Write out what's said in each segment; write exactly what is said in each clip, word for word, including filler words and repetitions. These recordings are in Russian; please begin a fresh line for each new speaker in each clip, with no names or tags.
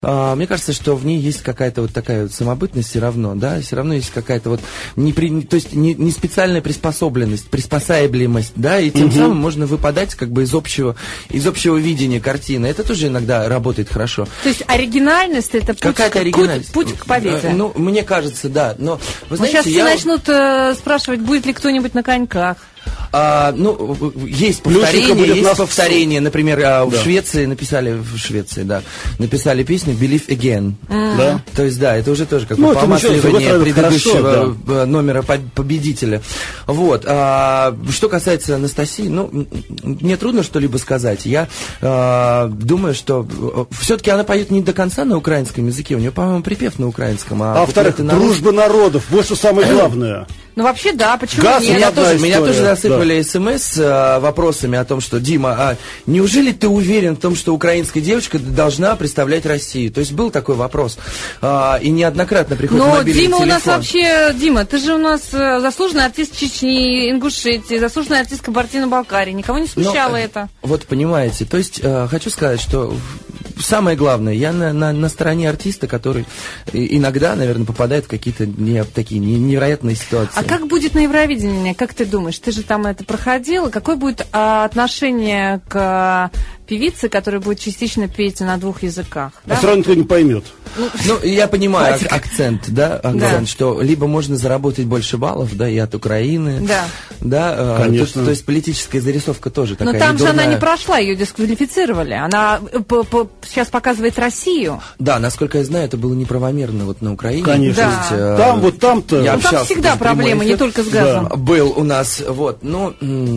А, мне кажется, что в ней есть какая-то вот такая вот самобытность все равно, да, все равно есть какая-то вот, не при, то есть не, не специальная приспособленность, приспосаемость, да, и тем угу. самым можно выпадать как бы из общего, из общего видения картины. Это тоже иногда работает хорошо.
То есть оригинальность — это путь,
какая-то оригинальность.
Путь, путь к победе.
Ну, мне кажется, да, но вы знаете,
сейчас все
я...
начнут э, спрашивать, будет ли кто-нибудь на коньках.
А, ну, есть повторение, есть нас... повторение. Например, да. в Швеции написали, в Швеции, да, написали песню Believe Again. Mm. Да. То есть, да, это уже тоже как бы ну, помасливание предыдущего хорошо, да. номера победителя. Вот. А, что касается Анастасии, ну, мне трудно что-либо сказать. Я а, думаю, что все-таки она поет не до конца на украинском языке. У нее, по-моему, припев на украинском.
А, а во-вторых, дружба народов. Вот что самое главное.
Ну, вообще, да, почему
Газ,
нет?
Меня тоже, меня тоже засыпали да. смс а, вопросами о том, что, Дима, а неужели ты уверен в том, что украинская девочка должна представлять Россию? То есть был такой вопрос. А, и неоднократно приходит
Но
мобильный
Дима
телефон.
у нас вообще, Дима, ты же у нас заслуженный артист Чечни, Ингушетии, заслуженный артист Кабардино-Балкарии. Никого не смущало Но, это?
Вот понимаете, то есть а, хочу сказать, что... Самое главное, я на, на, на стороне артиста, который иногда, наверное, попадает в какие-то не, такие не, невероятные ситуации.
А как будет на Евровидении, как ты думаешь? Ты же там это проходил. Какое будет а, отношение к певице, которая будет частично петь на двух языках?
Да? А все равно никто не поймет.
Ну, ну я понимаю ак- акцент, да, акцент, да, что либо можно заработать больше баллов, да, и от Украины,
да,
да,
конечно.
То, то есть политическая зарисовка тоже такая.
Но там
недурная.
же она не прошла, ее дисквалифицировали. Она по- по- сейчас показывает Россию.
Да, насколько я знаю, это было неправомерно вот на Украине.
Конечно.
Да.
То есть, там вот там-то.
Я
ну, там всегда проблемы, не только с газом.
Да. Был у нас, вот, ну.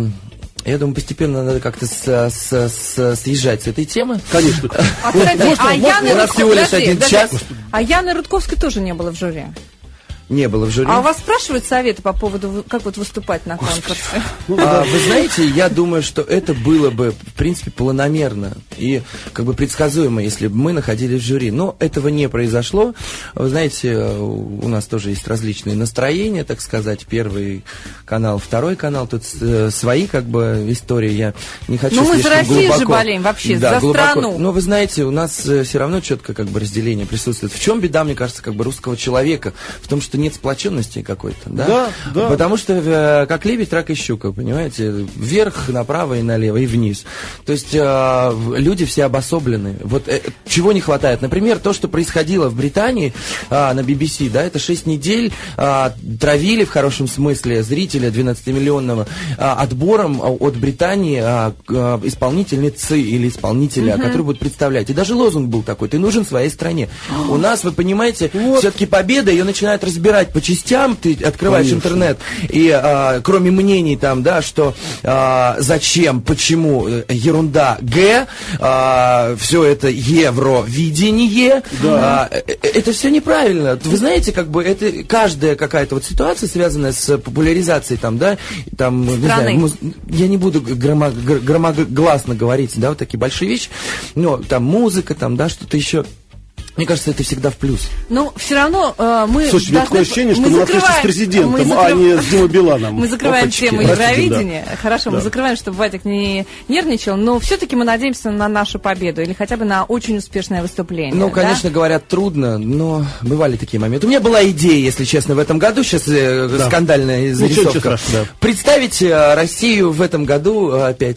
Я думаю, постепенно надо как-то с, с, с, съезжать с этой темы.
Конечно.
А, кстати, а Яны
у нас всего лишь один час.
А Яны Рудковской тоже не было в жюри.
Не было в жюри.
А у вас спрашивают советы по поводу, как вот выступать на конкурсе?
А, вы знаете, я думаю, что это было бы, в принципе, планомерно и как бы предсказуемо, если бы мы находились в жюри. Но этого не произошло. Вы знаете, у нас тоже есть различные настроения, так сказать. Первый канал, второй канал. Тут э, свои как бы истории. Я не хочу
слишком глубоко. Ну, мы за Россию же болеем вообще, да, за глубоко. Страну.
Но вы знаете, у нас э, все равно четко как бы разделение присутствует. В чем беда, мне кажется, как бы русского человека? В том, что нет сплоченности какой-то, да?
Да, да.
Потому что э, как лебедь, рак и щука, понимаете? Вверх, направо и налево, и вниз. То есть э, люди все обособлены. Вот э, чего не хватает? Например, то, что происходило в Британии э, на би би си, да, это шесть недель э, травили в хорошем смысле зрителя двенадцатимиллионного э, отбором от Британии э, э, исполнительницы или исполнителя, mm-hmm. который будет представлять. И даже лозунг был такой: ты нужен своей стране. Oh. У нас, вы понимаете, вот. Все-таки победа, ее начинают разбирать по частям, ты открываешь Конечно. Интернет, и а, кроме мнений там, да, что а, зачем, почему, ерунда, г, а, все это евровидение, да. а, это все неправильно. Вы знаете, как бы это каждая какая-то вот ситуация, связанная с популяризацией там, да, там, не знаю, муз... я не буду громо... громогласно говорить, да, вот такие большие вещи, но там музыка, там, да, что-то еще. Мне кажется, это всегда в плюс.
Ну, все равно э, мы...
Слушай, у меня такое ощущение, что мы, мы на встрече с президентом, закрыв... а не с Димой Биланом.
Мы закрываем
Опачки.
тему
Простите,
Евровидения.
да.
Хорошо, да. мы закрываем, чтобы Вадик не нервничал, но все-таки мы надеемся на нашу победу или хотя бы на очень успешное выступление.
Ну, конечно,
да?
говорят, трудно, но бывали такие моменты. У меня была идея, если честно, в этом году, сейчас э, да. скандальная зарисовка. Ничего, ничего да. Представить э, Россию в этом году опять.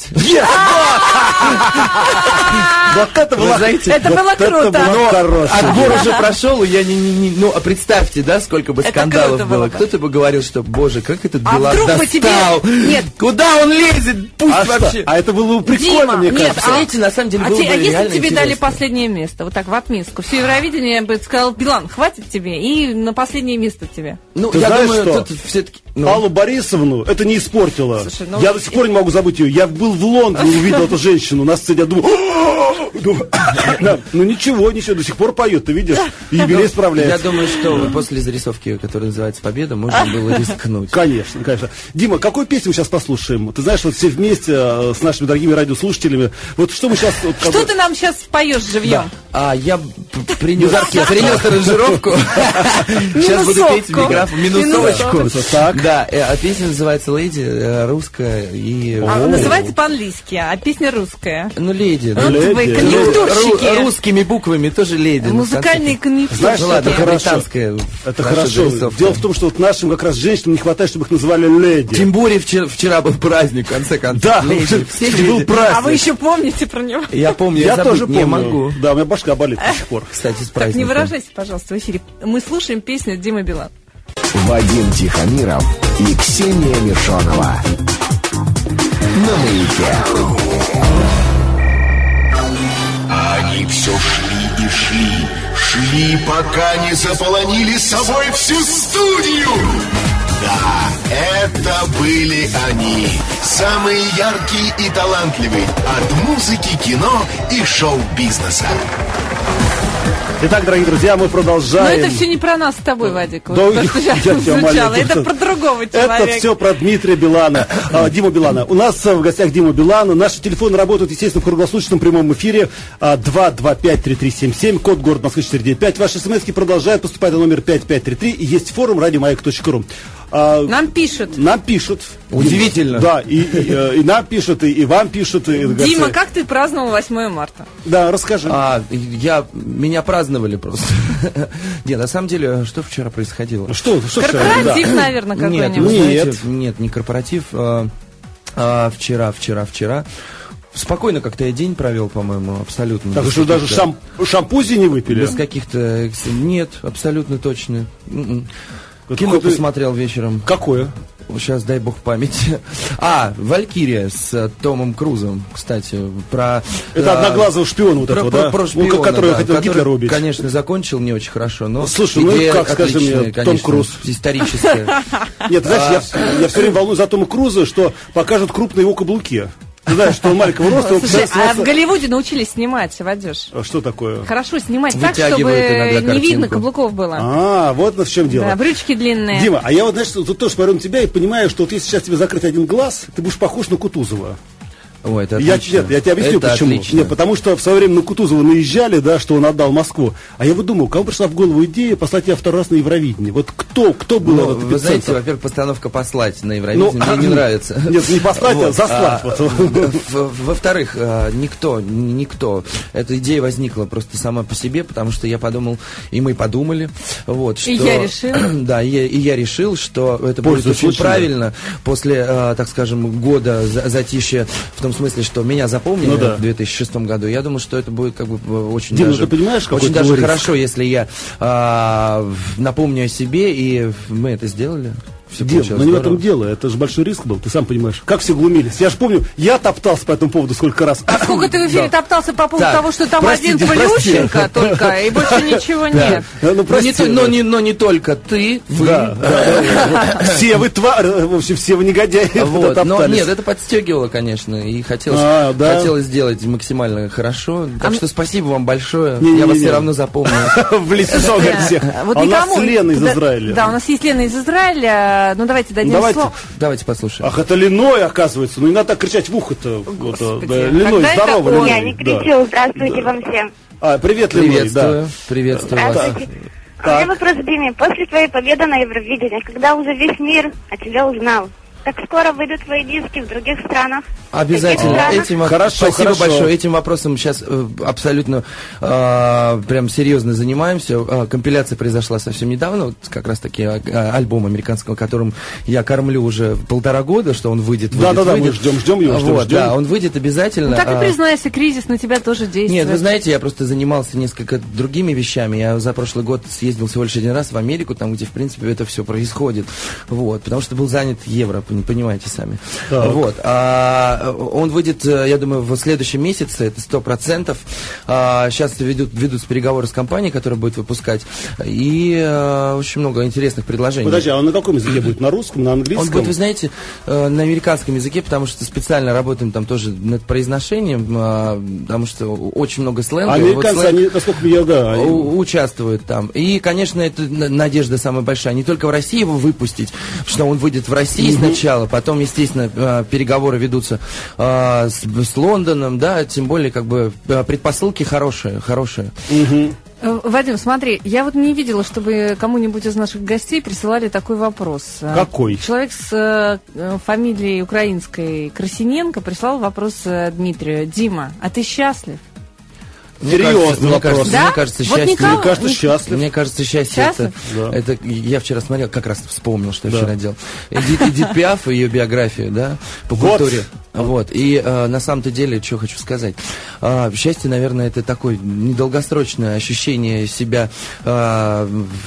Вот это было,
знаете,
это
вот
было круто.
Но
отбор уже прошел, и я не, не, не, ну, а представьте, да, сколько бы скандалов было. было. Кто-то бы говорил, что, боже, как этот Билан
а
достал.
Тебе... Нет.
Куда он лезет? Пусть
а
вообще.
Что? А это было прикольно,
Дима,
мне
нет,
кажется.
А,
Знаете, на самом деле
а
было
те,
бы
а если
реально
тебе
интересно.
дали последнее место, вот так в отместку, все Евровидение бы сказал: Билан, хватит тебе, и на последнее место тебе.
Ну, Ты я знаешь, думаю, что? Тут все-таки... Ну. Аллу Борисовну это не испортило. Слушай, ну... Я до сих пор не могу забыть ее. Я был в Лондоне, увидел эту женщину на сцене, я думаю, ну ничего, ничего, до сих пор поет, ты видишь, юбилей справляется.
Я думаю, что после зарисовки, которая называется «Победа», можно было рискнуть.
Конечно, конечно. Дима, какую песню мы сейчас послушаем? Ты знаешь, вот все вместе с нашими дорогими радиослушателями, вот что мы сейчас...
Что ты нам сейчас поешь живьем?
А я принес аранжировку. Сейчас буду петь в микрофон. Штраф, минусовочку.
Так.
Да, а песня называется «Леди», русская и...
А называется по-английски, а песня русская.
Ну, «Леди».
Вот вы конъюнктурщики.
Русскими буквами тоже «Леди».
Музыкальные конъюнктурщики.
Знаешь, это хорошо. Это хорошо. Дело в том, что вот нашим как раз женщинам не хватает, чтобы их называли «леди».
Тем более вчера, вчера был праздник, в конце концов.
Да, был праздник.
А вы еще помните про него?
Я помню,
я, я тоже помню.
Не могу.
Да, у меня башка болит до сих пор.
Кстати, с праздником.
Так, не выражайся, пожалуйста, в эфире. Мы слушаем песню Димы Билана.
Вадим Тихомиров и Ксения Мишонова. На Маяке.
Они все шли и шли, шли, пока не заполонили собой всю студию. Да, это были они, самые яркие и талантливые от музыки, кино и шоу-бизнеса.
Итак, дорогие друзья, мы продолжаем.
Но это все не про нас с тобой, Вадик.
Да,
Вот
я,
то, что
я,
сейчас
я
звучало.
маленький.
Это про другого человека.
Это все про Дмитрия Билана, а, Диму Билана. У нас в гостях Дима Билана. Наши телефоны работают, естественно, в круглосуточном прямом эфире. два два пять три три семь семь, код город Москвы четыре девять пять. Ваши смски продолжают поступать на номер пять пять три три. И есть форум радиомаяк точка ру. А,
нам пишут.
Нам пишут.
Удивительно.
Да, и, и, и нам пишут, и, и вам пишут. И,
Дима, как ты праздновал восьмое марта?
Да, расскажи.
А, я, меня праздновали просто. Нет, на самом деле, что вчера происходило?
Что, что
корпоратив,
вчера?
наверное, какой-нибудь.
Нет, вы знаете,
Нет.
нет, не корпоратив. А, а, вчера, вчера, вчера. Спокойно как-то я день провел, по-моему, абсолютно.
Так что даже шам, шампузи не выпили?
Без каких-то... Нет, абсолютно точно.
Вот
Кино
какой-то...
посмотрел вечером.
Какое?
Сейчас, дай бог памяти. А, «Валькирия» с uh, Томом Крузом, кстати. Про,
Это
uh,
одноглазого шпиона вот
про,
этого,
про,
да?
Про шпиона,
ну, который
да,
хотел
который,
Гитлера убить.
Конечно, закончил не очень хорошо, но
слушай, ну
идея
как, скажи
отличная,
мне,
конечно,
Том Круз.
историческая.
Нет, знаешь, я, я все время волнуюсь за Тома Круза, что покажут крупные его каблуки. Ты знаешь, что он маленького роста.
Слушай, а в Голливуде научились снимать, Вадюш.
А что такое?
Хорошо снимать так, чтобы
Вытягивают
не видно каблуков было.
А, вот в чем дело.
Да, брючки длинные.
Дима, а я вот, знаешь, тут тоже смотрю на тебя и понимаю, что вот если сейчас тебе закрыть один глаз, ты будешь похож на Кутузова.
Ой, это
я,
отлично.
нет, я тебе объясню,
это
почему.
Отлично.
Нет, потому что в свое время на Кутузова наезжали, да, что он отдал Москву. А я вот думал, кому пришла в голову идея послать тебя второй раз на Евровидение? Вот кто, кто был
ну,
этот
вы
эпицентр?
знаете, во-первых, постановка «послать» на Евровидение
ну,
мне не нравится.
Нет, не послать, а заслать.
Во-вторых, никто, никто. Эта идея возникла просто сама по себе, потому что я подумал, и мы подумали. Вот, что,
и я решил.
Да, и я, и я решил, что это будет очень правильно после, так скажем, года затишья, в том смысле, что меня запомнили ну, да. в две тысячи шестом году. Я думаю, что это будет как бы очень
Дима,
даже,
ты понимаешь,
очень даже хорошо, если я а, напомню о себе, и мы это сделали. Все
Дим, но не в этом дело, это же большой риск был, ты сам понимаешь. Как все глумились. Я же помню, я топтался по этому поводу сколько раз.
А сколько ты в эфире да. топтался по поводу
так,
того, что там
простите,
один Плющенко только, и больше ничего нет.
Ну, прости,
но, не, но, не, но не только ты, вы.
Да, да, да, все вы твари, в общем, все вы негодяи.
Вот, но нет, это подстегивало, конечно, и хотелось, а, да. хотелось сделать максимально хорошо. Так а что спасибо вам большое, не, я не, вас не, все не. равно запомню.
В лицо, говорит, всех. А у нас Лена из Израиля.
Да, у нас есть Лена из Израиля, ну давайте дадим.
Давайте, давайте послушаем.
Ах, это Леной, оказывается. Ну, не надо так кричать в ухо-то. Вот, да, Леной, здорово, Леной.
Я не кричу. Да. Здравствуйте вам всем.
А, привет, Леной.
Приветствую. Да. Приветствую вас.
Здравствуйте. У меня вопрос, Диме. После твоей победы на Евровидении, когда уже весь мир о тебе узнал, как скоро выйдут твои диски в других странах?
Обязательно. Этим,
хорошо,
спасибо
хорошо.
большое. Этим вопросом сейчас э, абсолютно э, прям серьезно занимаемся. Э, компиляция произошла совсем недавно. Вот как раз таки э, альбом американского, которым я кормлю уже полтора года, что он выйдет. выйдет
Да-да-да,
выйдет.
мы ждем, ждем его, ждем,
вот,
ждем.
Да, он выйдет обязательно.
Ну так и признайся, кризис на тебя тоже действует.
Нет, вы знаете, я просто занимался несколько другими вещами. Я за прошлый год съездил всего лишь один раз в Америку, там, где, в принципе, это все происходит. Вот, потому что был занят евро, понимаете сами. Так. Вот. А, он выйдет, я думаю, в следующем месяце, это сто процентов. А, сейчас ведут, ведутся переговоры с компанией, которая будет выпускать. И а, очень много интересных предложений.
Подожди, а он на каком языке будет? На русском, на английском?
Он будет, вы знаете, на американском языке, потому что специально работаем там тоже над произношением, потому что очень много сленга.
Американцы,
вот сленг
они, насколько я, да, они...
участвуют там. И, конечно, это надежда самая большая. Не только в России его выпустить, что он выйдет в России угу. сначала, потом, естественно, переговоры ведутся э, с, с Лондоном, да, тем более, как бы, предпосылки хорошие, хорошие.
Угу.
Вадим, смотри, я вот не видела, чтобы кому-нибудь из наших гостей присылали такой вопрос.
Какой?
Человек с э, фамилией украинской Красиненко прислал вопрос э, Дмитрию. Дима, а ты счастлив?
Серьезный
мне кажется,
вопрос.
Да?
Мне кажется,
Вот
счастье...
никого-
Мне кажется, счастлив.
Мне кажется, счастье
Счастлив?
это,
Да.
это... Я вчера смотрел, как раз вспомнил, что я
Да.
вчера делал. Эдит, Эдит Пиаф, ее биографию, да, по
Вот.
культуре. Вот. И э, на самом-то деле, что хочу сказать. Э, счастье, наверное, это такое недолгосрочное ощущение себя э,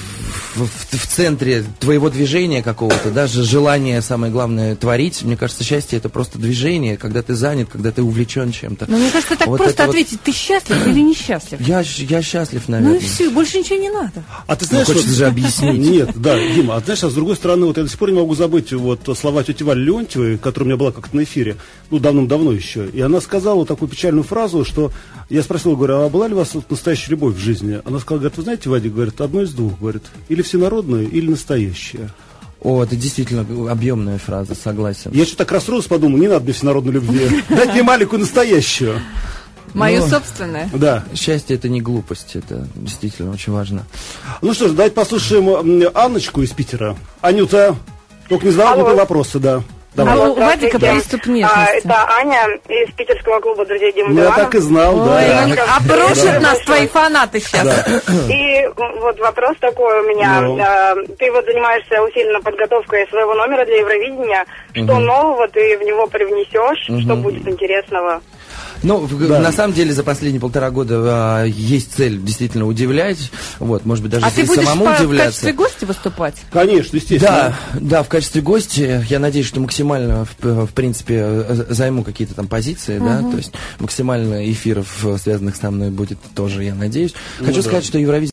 в, в, в центре твоего движения какого-то, даже желание, самое главное, творить. Мне кажется, счастье это просто движение, когда ты занят, когда ты увлечен чем-то.
Ну, мне кажется, так
Вот
просто
это вот-
ответить, ты счастлив или несчастлив?
Я, щ- я счастлив,
Ну
наверное.
и все, больше ничего не надо.
А ты
Ну,
знаешь,
хочется
вот-
же объяснить.
Нет, да, Дима, а знаешь, а с другой стороны, вот я до сих пор не могу забыть вот слова тети Вали Леонтьевой, которая у меня была как-то на эфире, ну, давным-давно еще. И она сказала такую печальную фразу, что я спросил, говорю, а была ли у вас вот настоящая любовь в жизни? Она сказала, говорит, вы знаете, Вадик, говорит, одно из двух, говорит, или всенародная, или настоящая.
О, это действительно объемная фраза, согласен.
Я что-то так расстроился, подумал, не надо мне всенародной любви. Дайте мне маленькую настоящую.
Мое
Ну,
собственное.
Да.
Счастье это не глупость, это действительно очень важно.
Ну что ж, давайте послушаем м, Анночку из Питера. Анюта, только не задавай
Алло.
глупые вопросы, да. Давай.
Алло.
Алло,
у Вадика
здравствуйте.
приступ нежности.
А, это Аня из питерского клуба «Друзей Димы
Ну, я
Билана».
так и знал,
Ой,
да.
ну, опрошут нас твои фанаты сейчас.
И вот вопрос такой у меня.
Ну.
А, Ты вот занимаешься усиленно подготовкой своего номера для Евровидения. Что нового ты в него привнесешь? Что будет интересного?
Ну, в-
Да.
на самом деле, за последние полтора года а, есть цель действительно удивлять. Вот, может быть, даже
А ты
и
будешь
самому
по- в
удивляться.
качестве гостя выступать?
Конечно, естественно.
Да, да, в качестве гостя я надеюсь, что максимально, в, в принципе, э, займу какие-то там позиции, да, то есть максимально эфиров, э, связанных со мной, будет тоже, я надеюсь. Хочу
да.
сказать, что Евровидение